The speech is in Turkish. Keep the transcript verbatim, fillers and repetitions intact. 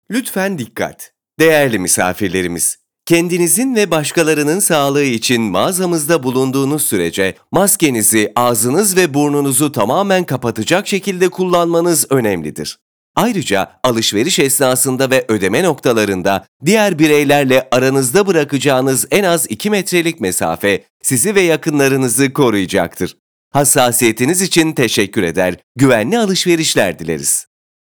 Lütfen dikkat! Değerli misafirlerimiz, kendinizin ve başkalarının sağlığı için mağazamızda bulunduğunuz sürece maskenizi ağzınız ve burnunuzu tamamen kapatacak şekilde kullanmanız önemlidir. Ayrıca alışveriş esnasında ve ödeme noktalarında diğer bireylerle aranızda bırakacağınız en az iki metrelik mesafe sizi ve yakınlarınızı koruyacaktır. Hassasiyetiniz için teşekkür eder, güvenli alışverişler dileriz.